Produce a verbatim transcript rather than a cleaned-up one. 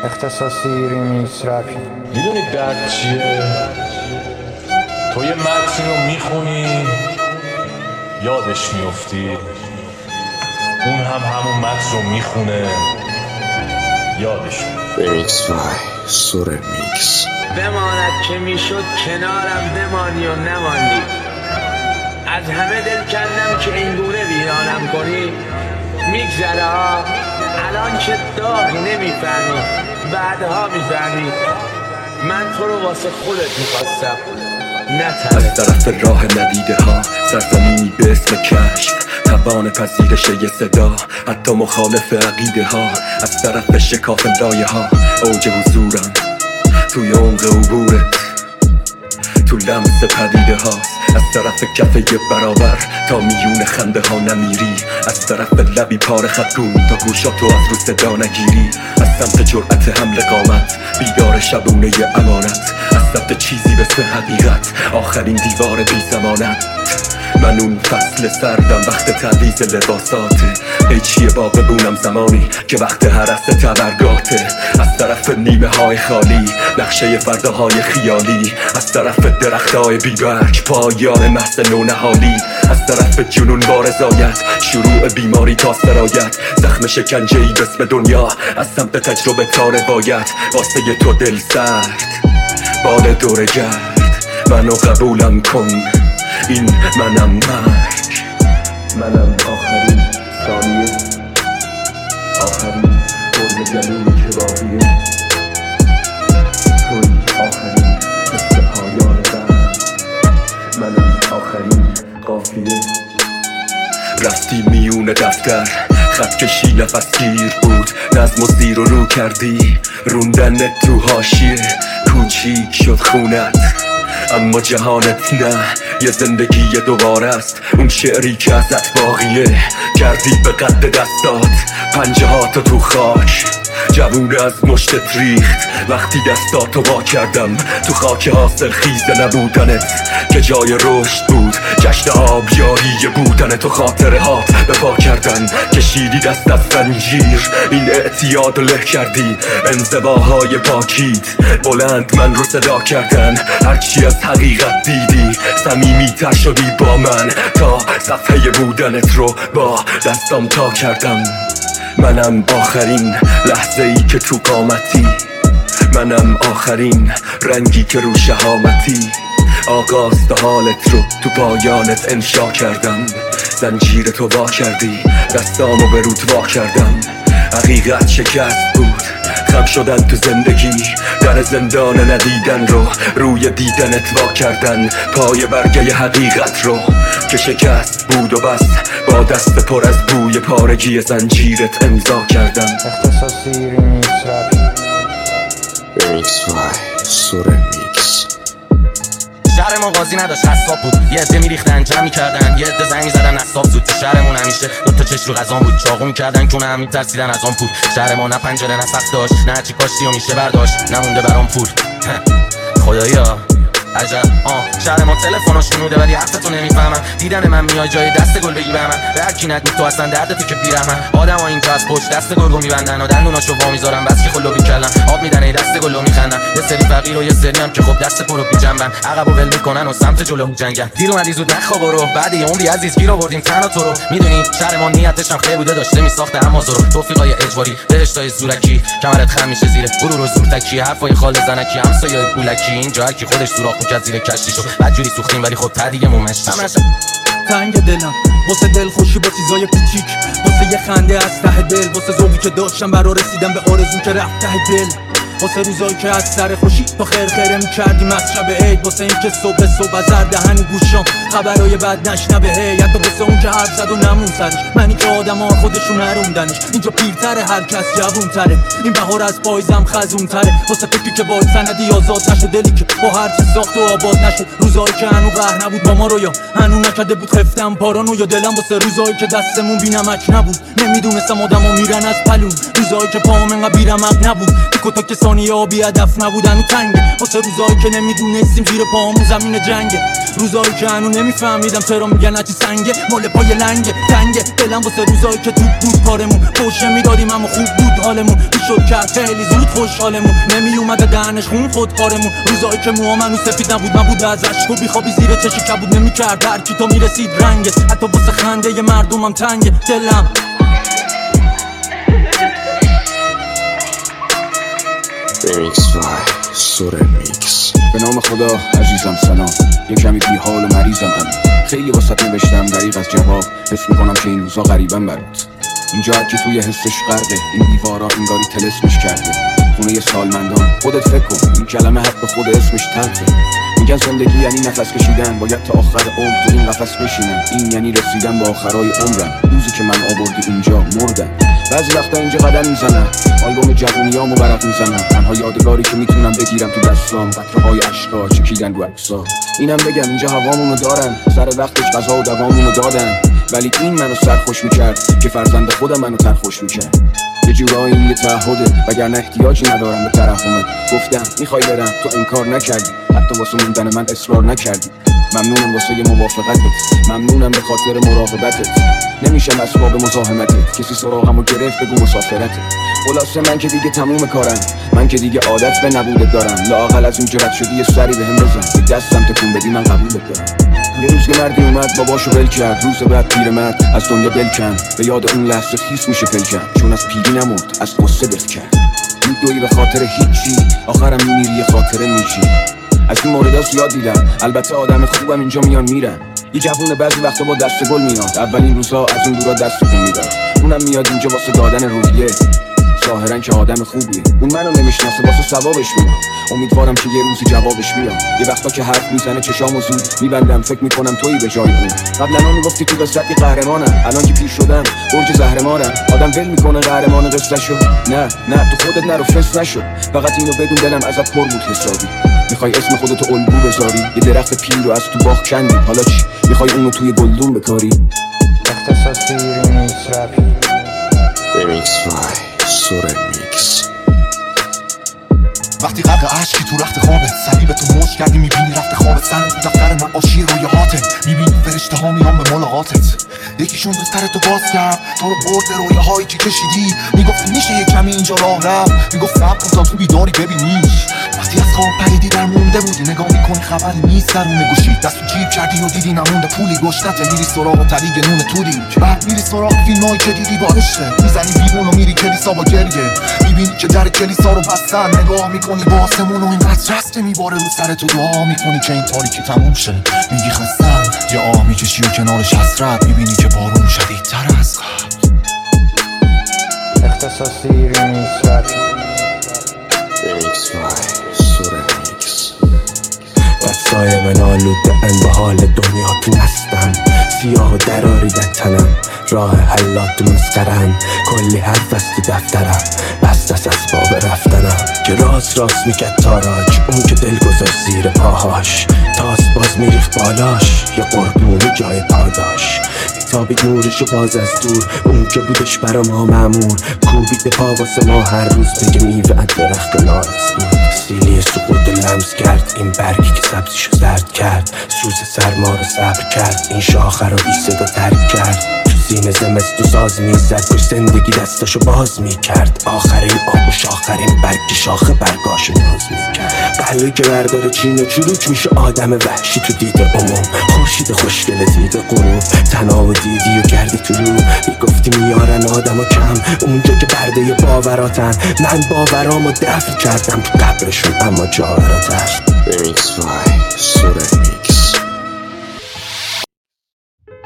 اختصاصی ریمیکس رپی. میدونی درد چیه؟ تو یه متن رو میخونی یادش میفتی، اون هم همون متن رو میخونه یادش میفتی. ریمیکس وای سور میکس. بماند که میشد کنارم بمانی و نماندی، از همه دل کندم که اینگونه ویرانم کنی. میگذره ها، الان که داغی نمیفهمی، بعدها میفهمی من تو رو واسه خودت میخواستم نه از طرف راه ندیده ها، سرزمینی به اسم کشف، توان پذیرش یه صدا حتی مخالف عقیده ها. از طرف شکاف لایه ها اوج حضورم توی عمق عبورت، تو لمس پدیده هاست. از طرف کف یه برابر تا میون خنده ها نمیری، از طرف لبی پاره خطگون تا گوشاتو از رو صدا نگیری. از سمت جرأت حمل قامت بیدار شبونه ی امانت، از سمت چیزی به سه حقیقت آخرین دیوار بی زمانت. من اون فصل سردم وقت تعویض لباساته، پیچیه با ببونم زمانی که وقت حرس تبرگاته. از طرف نیمه های خالی نقشه فرداهای خیالی، از طرف درخت های بیبرگ پایان محض نونهالی. از طرف جنون با رضایت شروع بیماری تا سرایت، زخم شکنجه‌ای باسم دنیا از سمت تجربه تا روایت. واسه تو دل سرد بال دوره گرد، منو قبولم کن این منم مرگ، منم آخرین ثانیه، آخرین قرم گلوی که باقیه، توی آخرین مثل پایان برد، منم آخرین قافیه. رفتی میون دفتر خط کشی نفسگیر بود، نظم و زیر و رو کردی روندن تو حاشیه. کوچیک شد خونت اما جهانت نه، یه زندگی دوباره است اون شعری که ازت باقیه. کردی به قد دستات پنجه هاتو تو خاک، جوون از مشتت ریخت وقتی دستاتو وا کردم. تو خاک حاصل خیز نبودنت که جای رشد بود، جشن آبیاری بودن تو خاطره هات به پا کردن. کشیدی دست از زنجیر این اعتیاد له کردی، انزواهای پاکید بلند من رو صدا کردن. هرچی از حقیقت دیدی صمیمی تر شدی با من، تا صفحه بودنت رو با دستام تا کردم. منم آخرین لحظه ای که تو قامتی، منم آخرین رنگی که رو شهامتی. آغاز تا حالت رو تو پایانت انشا کردم، زنجیر تو وا کردی دستامو به رود وا کردم. حقیقت شکست بود خم شدن تو زندگی، در زندان ندیدن رو روی دیدنت وا کردن. پای برگه حقیقت رو که شکست بود و بس با دست پر از بوی پارگی زنجیرت امضا کردم. اختصاصی ریمیکس رپی. ریمیکس وای سور میکس. شهرمون قاضی نداشت حساب بود، یه عده میریختن جمع میکردن، یه عده زنگ میزدن نصاب زود. تو شهرمون همیشه دوتا چش رو غذام بود، چاقو میکردن که هم میترسیدن از آن پول. شهرمون نه پنجره نه سقف داشت، نه چی کاشتی و میشه برداشت، نمونده برام پول. خدایا عجب آه شهر ما تلفنش شنوده ولی حرفتو نمیفهمم. دیدن من میای جای دست گل بگی به من، به هر کی نگو تو اصلا دردتو که بیرحمن. آدم‌ها اینجا از پشت دست گل رو میبندن و دندوناشو وا میذارن بس که خلوبی کردن. آب میدن ای دست گل رو میخندن، یه سری فقیر و یه سری هم که خب دست پرو بی جنبن. عقبو ول میکنن و سمت جلو میجنگن. دیر اومدی زود نخواب برو، بعد یه عمری عزیز گیر آوردیم تنها تو رو. میدونی شهر ما نیتش هم خیر بوده، داشته میساخته اما زورو. توفیقای اجباری بهشتای زورکی، کمرت خم میشه زیر غرور و زورتکی. حرفای خال زنکی همسایه پولکی، اینجا هر کی خودش سوراخ میکرد زیر کشتی شد. بدجوری سوختیم ولی خب ته دیگه مومشتی شد. تنگ دلم واسه دل خوشی با چیزای کوچیک، واسه یه خنده از ته دل، واسه ذوقی که داشتم برا رسیدن به آرزو که رفت ته دل، واسه روزایی که از سر خوشی تا خیر خیره میکردیم از شب عید، واسه این که صبح صبح از هر دهن گوشام خبرای بد نشنبه هی، حتی واسه اون که حرف زد و نمون سرش. منی که آدم ها خودشون نروندنش، اینجا پیرتره هر کس جوونتره، این بهار از پاییزم خزونتره. واسه فکری که باید سندی آزاد نشد، دلی که با هر چی ساخت و آباد نشد، روزایی که هنو قهر نبود با ما رو یا هنو نکرده بود خفتم پارانو، یا دلم واسه روزایی که دستمون بینمک نبود، نمیدونستم آدما میرن از پلون، روزایی که پام انقدر بیرمق نبود، تیک و تاک دنیا بی هدف نبودن و تنگه، واسه روزایی که نمیدونستیم زیر پامون زمین جنگه، روزایی که هنو نمیفهمیدم چرا میگن هرچی سنگه مال پای لنگه تنگه دلم، واسه روزایی که تو بود کارمون پوشه میدادیم اما خوب بود حالمون، میشد کرد خیلی زود خوشحالمون، نمیومده دهنش خون خودکارمون، روزایی که موها منو سفید نبود نبود از عشق و بیخوابی زیر چشی کبود نمیکرد هر کی تو میرسید رنگه، حتی واسه خنده ی مردمم تنگه دلم. ریمیکس وای سور میکس. به نام خدا عزیزم سلام، یه کمی بی حال و مریضم اما خیلی واسط نوشتم دریغ از جواب، حس میکنم که این روزا غریبم برات، اینجا هرکی توی حسش غرقه، این دیوارا انگاری تلسمش کرده، خونه ی سالمندان خودت فکر کن، این کلمه حق به خود اسمش تلخه، میگن زندگی یعنی نفس کشیدن، باید تا آخر عمر تو این قفس بشینم، این یعنی رسیدن به آخرای عمرم، روزی که من آوردی اینجا مردم، بعضی وقتا اینجا قدم میزنم، آلبوم جوونیامو برق میزنم، تنها یادگاری که میتونم بگیرم تو دستام قطره‌های اشکا چکیدن رو عکسا، اینم بگم اینجا هوامونو دارن، سر وقتش غذا و دوامونو دادن، ولی این منو سرخوش میکرد که فرزند خودم منو ترخوش میکرد، یه جورایی این یه تعهده وگرنه احتیاجی ندارم به ترحمت، گفتم میخوای برم تو انکار نکردی، حتی واسه موندن من اصرار نکردی، ممنونم واسه یه موافقتت، ممنونم به خاطر مراقبتت، نمیشم اسباب مزاحمتت، کسی سراغمو گرفت بگو مسافرتت، خلاصه من که دیگه تموم کارم، من که دیگه عادت به نبودت دارم، لااقل از اینجا رد شدی یه سری بهم بزن، یه دستم تکون بدی من قبولت دارم. یه روز که مردی اومد باباشو ول کرد، روز بعد پیرمرد از دنیا دل کند، به یاد اون لحظه خیس میشه پلکن، چون از پیری نمرد از قصه دل کرد، این دویی به خاطر هیچی آخرم میمیری یه خاطره میشی، از این موردها زیاد دیدم، البته آدم خوبم اینجا میان میرن، یه جوون بعضی وقتا با دست گل میاد، اولین روزها از اون دورا دست کن میداد، اونم میاد اینجا واسه دادن روحیه، ظاهرا که آدم خوبیه، اون منو نمیشناسه واسه ثوابش میاد، امیدوارم که یه روزی جوابش بیاد، یه وقتا که حرف میزنه چشامو زود میبندم، فکر میکنم تویی به جای اون، قبلا میگفتی تو قصه قهرمانم، الان که پیر شدم برج زهرمارم، آدم ول میکنه قهرمان قصهشو، نه نه تو خودت نرو فس نشو، فقط اینو بدون دلم ازت پر بود حسابی، میخوای اسم خودتو الگو بذاری، یه درخت پیر رو از تو باغ کندی، حالا چی میخوای اونو توی گلدون بکاری؟ اختصاصی ریمیکس رپی. ریمیکس وای سور میکس. وقتی غرق عشقی تو رخت خوابت، صلیب تو موج کردی میبینی رفت خوابت، سر تو دفتر نقاشی رویاهاتت، میبینی فرشته ها میان به ملاقاتت، یکیشون دفتر تو باز کرد تو رو برد رویاهایی که کشیدی، میگفت میشه یه کمی اینجا راه رفت، میگفت صبر کن تا تو بیداری ببینیش، وقتی از خواب پریدی در مونده بودی، نگاه میکنی خبری نیست درون گوشی، دست تو جیب کردی و دیدی نمونده پولی، گشتت میری سراغ طریق نون توری، بعد میری سراغ فیلمایی که دیدی با عشقت، میزنی بیرون و میری کلیسا با گریه، میبینی که در کلیسا رو بستن، نگاه میکنی با آسمون و اینقدر رسته میباره رو سر تو، دعا میکنی که این تاریکی تموم شه، میگی خستم، یه آه میکشی و کنارش حسرت، میبینی که بارون شدیدتر از قبل. اختصاصی ریمیکس رپی. ریمیکس وای سور میکس. دستای من آلوده ان به حال دنیا تو نستم، سیاه و دراریده تنم، راه حلات مسکرن، کلی حرف از تو دفترم، بست از اسباب رفتنم، که راست راست میکرد تاراج، اون که دل گذاشت زیر پاهاش، تاس باز میریخت بالاش، یه قربونی جای پاداش، میتابید نورشو باز از دور، اون که بودش برا ما مامور، کوبید پا واسه ما هر روز بگه میوه از درخت نارس بود، سیلی سقوط لمس کرد، این برگی که سبزیشو زرد کرد، سوز سرما رو صبر کرد، این شاخه رو بی صدا ترک کرد، سینه زمستو ساز میزد، کش زندگی دستاشو باز میکرد، آخرین آبوش آخرین برگ شاخه برگاشو ناز میکرد، قلبی که برداره چین و چروک میشه آدم وحشی تو دید عموم، خورشید خوشگل دید غروب، تنها و دیدی و کردی تو رو، میگفتی میارن آدم و کم، اونجا که برده باوراتن، من باورامو دفن کردم تو قبرشون اما جاوراتن. ریمیکس وای